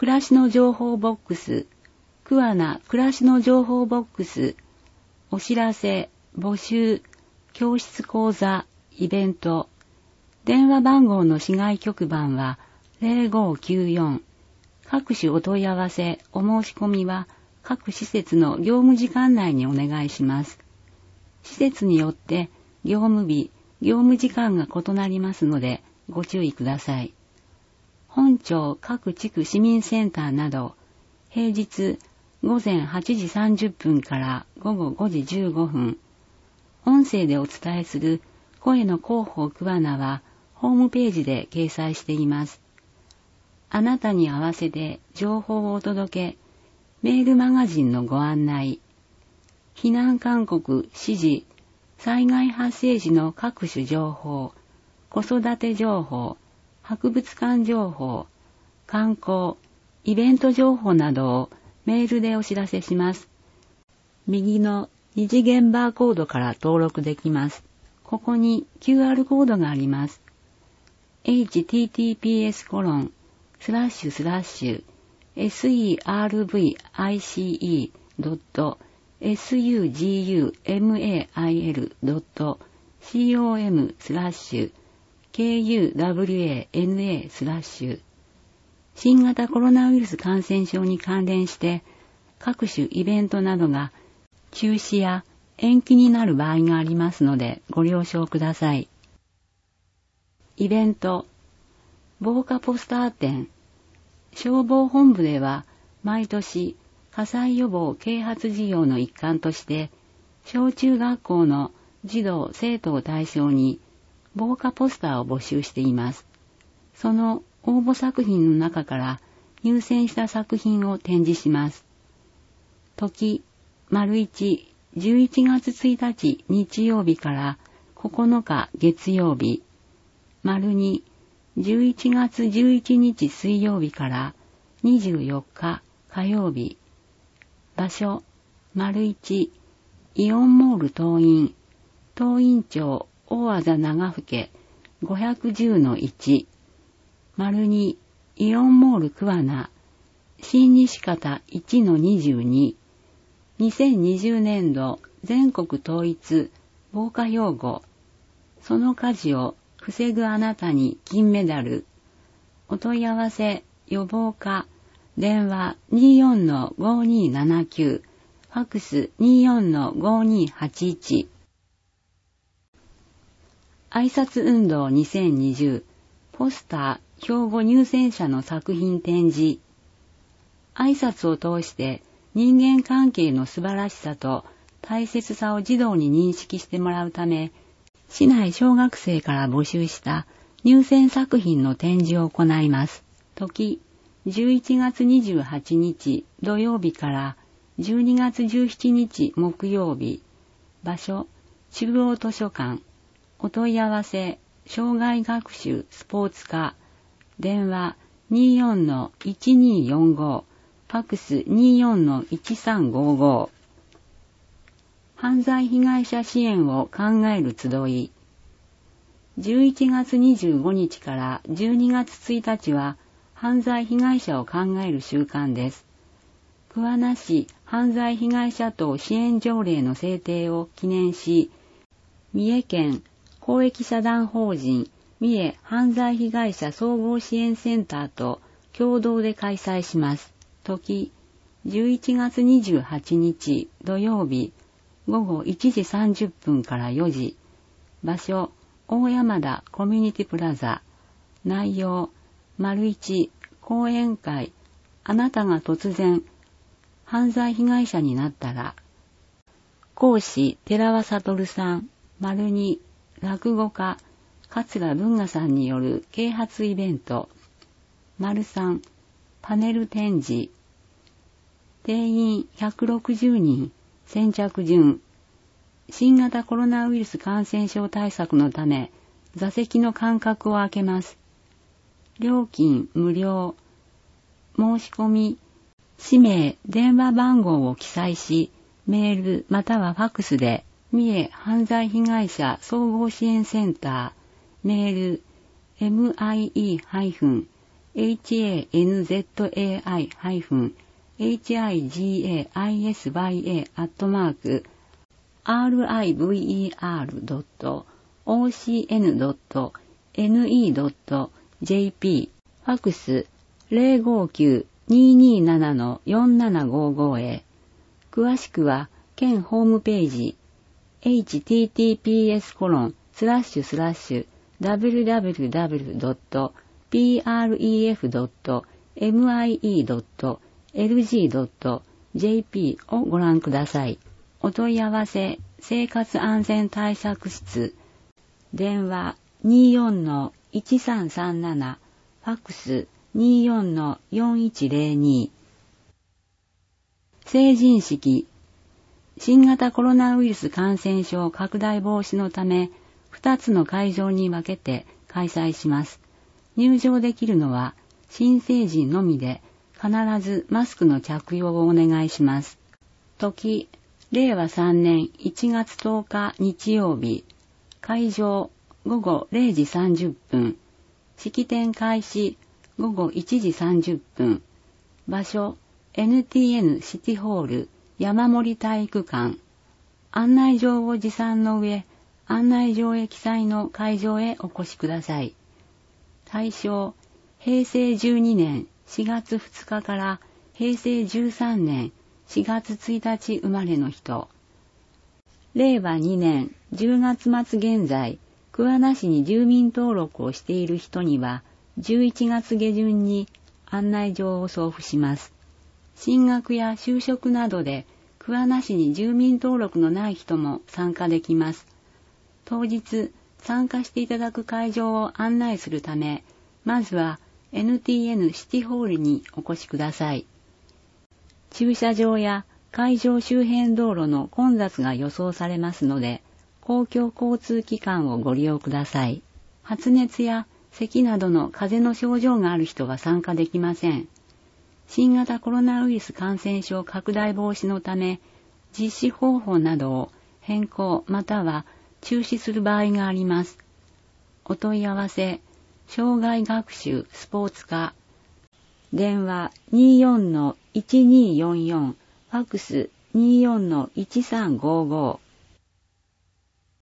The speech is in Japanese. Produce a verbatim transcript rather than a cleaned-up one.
暮らしの情報ボックス、桑名暮らしの情報ボックス、お知らせ、募集、教室講座、イベント、電話番号の市外局番はゼロごきゅうよん、各種お問い合わせ、お申し込みは各施設の業務時間内にお願いします。施設によって業務日、業務時間が異なりますのでご注意ください。本町各地区市民センターなど、平日午前はちじさんじゅっぷんから午後ごじじゅうごふん、音声でお伝えする声の広報桑名はホームページで掲載しています。あなたに合わせて情報をお届け、メールマガジンのご案内、避難勧告、指示、災害発生時の各種情報、子育て情報、博物館情報、観光、イベント情報などをメールでお知らせします。右の二次元バーコードから登録できます。ここに キューアール コードがあります。エイチティーティーピーエスコロンスラッシュスラッシュエスイーアールブイアイシーイードットエスユージーユーエムエーアイエルドットコムスラッシュケーユーダブリューエーエヌエースラッシュ新型コロナウイルス感染症に関連して各種イベントなどが中止や延期になる場合がありますのでご了承ください。イベント、防火ポスター展、消防本部では毎年火災予防啓発事業の一環として小中学校の児童生徒を対象に防火ポスターを募集しています。その応募作品の中から入選した作品を展示します。時、丸一、じゅういちがつついたち日曜日からここのか月曜日、丸二、じゅういちがつじゅういちにち水曜日からにじゅうよっか火曜日、場所、丸一、イオンモール東院、東院町大字長府ごひゃくじゅうのいち、丸二、イオンモール桑名、新西方いちのにじゅうに、にせんにじゅうねんど全国統一防火用語、その火事を防ぐあなたに金メダル、お問い合わせ予防課、電話 にじゅうよんのごにーななきゅう、ファックス にじゅうよんのごにーはちいち。挨拶運動にせんにじゅう、ポスター、標語入選者の作品展示。挨拶を通して人間関係の素晴らしさと大切さを児童に認識してもらうため、市内小学生から募集した入選作品の展示を行います。時、じゅういちがつにじゅうはちにち土曜日からじゅうにがつじゅうしちにち木曜日。場所、中央図書館。お問い合わせ、障害学習スポーツ課。電話 にじゅうよんのいちにーよんご、ファックス にじゅうよんのいちさんごご。犯罪被害者支援を考える集い。じゅういちがつにじゅうごにちからじゅうにがつついたちは犯罪被害者を考える週間です。桑名市犯罪被害者等支援条例の制定を記念し、三重県公益社団法人三重犯罪被害者総合支援センターと共同で開催します。時、じゅういちがつにじゅうはちにち土曜日、ごごいちじさんじゅっぷんからよじ。場所、大山田コミュニティプラザ。内容、丸一、講演会。あなたが突然、犯罪被害者になったら。講師、寺輪悟さん。丸二、落語家、桂文雅さんによる啓発イベント。丸三、パネル展示。定員ひゃくろくじゅうにん。先着順。新型コロナウイルス感染症対策のため、座席の間隔を空けます。料金無料。申し込み、氏名、電話番号を記載し、メールまたはファックスで、三重犯罪被害者総合支援センター、メール、ミイエイチエーエヌゼットエーアイ ハイフン エイチアイジーエーアイエスワイエー アットマーク アールアイブイイーアールドットオーシーエヌドットネットドットジェーピー ファクス ゼロごきゅう にーにーなな よんななごご へ。詳しくは県ホームページ エイチティーティーピーエス コロンスラッシュスラッシュ ダブリューダブリューダブリュードットピーアールイーエフドットエムアイイードットエルジードットジェーピー をご覧ください。お問い合わせ生活安全対策室電話 にーよんのいちさんさんなな ファックス にーよんのよんいちゼロに。成人式新型コロナウイルス感染症拡大防止のためふたつの会場に分けて開催します。入場できるのは新成人のみで必ずマスクの着用をお願いします。時、れいわさんねんいちがつとおか日曜日、会場ごごれいじさんじゅっぷん、式典開始ごごいちじさんじゅっぷん、場所 エヌティーエヌ シティホール山森体育館。案内状を持参の上、案内状へ記載の会場へお越しください。対象、へいせいじゅうにねんしがつふつかからへいせいじゅうさんねんしがつついたち生まれの人。れいわにねんじゅうがつまつ現在、桑名市に住民登録をしている人には、じゅういちがつげじゅんに案内状を送付します。進学や就職などで桑名市に住民登録のない人も参加できます。当日参加していただく会場を案内するため、まずは エヌティーエヌ シティホールにお越しください。駐車場や会場周辺道路の混雑が予想されますので、公共交通機関をご利用ください。発熱や咳などの風邪の症状がある人は参加できません。新型コロナウイルス感染症拡大防止のため、実施方法などを変更または中止する場合があります。お問い合わせ、障害学習スポーツ課、電話 にーよんのいちにーよんよん、ファックス にーよんのいちさんごご。